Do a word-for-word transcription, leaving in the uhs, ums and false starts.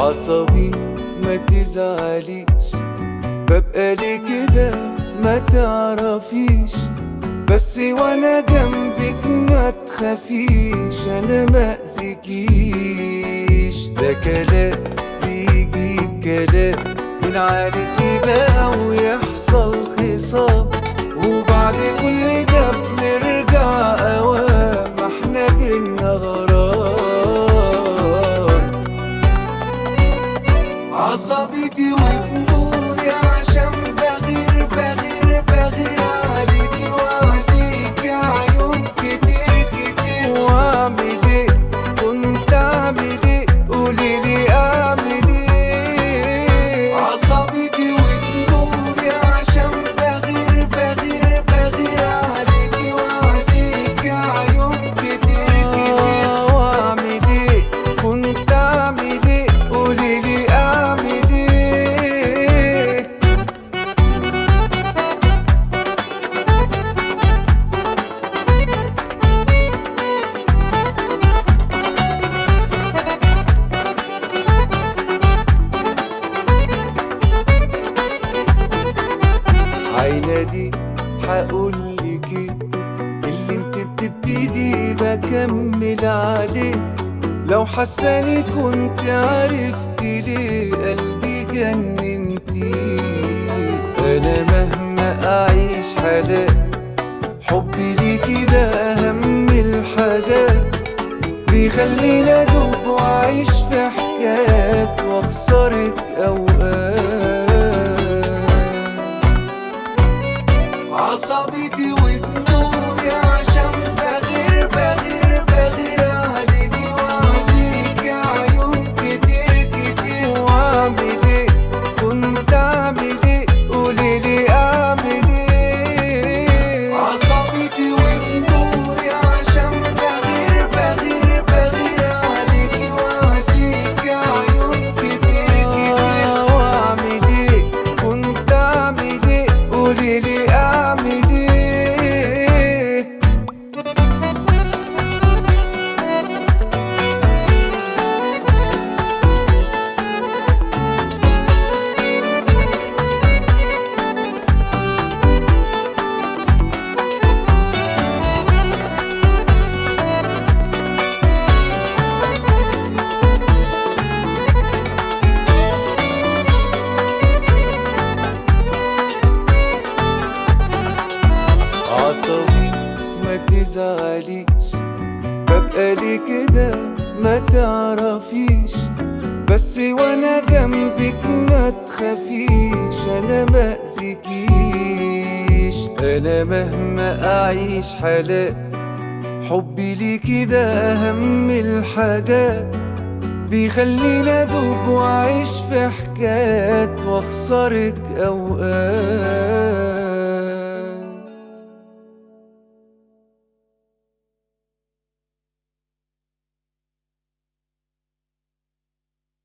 عصبي ما تزعليش، ببقى ليه كده ما تعرفيش، بس وانا جنبك ما تخافيش، انا ما اذيكيش. ده كلام بيجيب كلام ونعالج بقى ويحصل خصام، وبعد كل ده بنرجع اوام، احنا بينا غرام. عصبيتي وجنوني عشان بغير بغير بغير عليكي وعليكي عيون كتير كتير، واعمل ايه كنت اعمل ايه قوليلي اعمل ايه. عصبيتي وجنوني عشان بغير بغير بغير عليكي وعليكي عيون كتير كتير، واعمل ايه كنت اعمل ايه قوليلي اعمل ايه. عينادي هقولكي اللي انت بتبتدي بكمل عليه، لو حساني كنت عرفت ليه قلبي جننتي. انا مهما اعيش حالات حبي ليكي ده اهم الحاجات، بيخليني ادوب واعيش في حكايات واخسرك اوقات. عصبيتي وجنوني عشان بغير بغير بغير عليكي وعليكي عيون كتير كتير، واعمل ايه كنت اعمل ايه قوليلي اعمل ايه. عصبيتي وجنوني عشان بغير بغير بغير عليكي وعليكي عيون كتير كتير، واعمل ايه كنت اعمل ايه قوليلي اعمل ايه. عصبي ما تزعليش، ببقى ليه كده ما تعرفيش، بس وانا جنبك ما تخافيش، انا ما اذيكيش. انا مهما اعيش حالات حبي ليكي ده اهم الحاجات، بيخليني ادوب واعيش في حكايات واخسرك اوقات.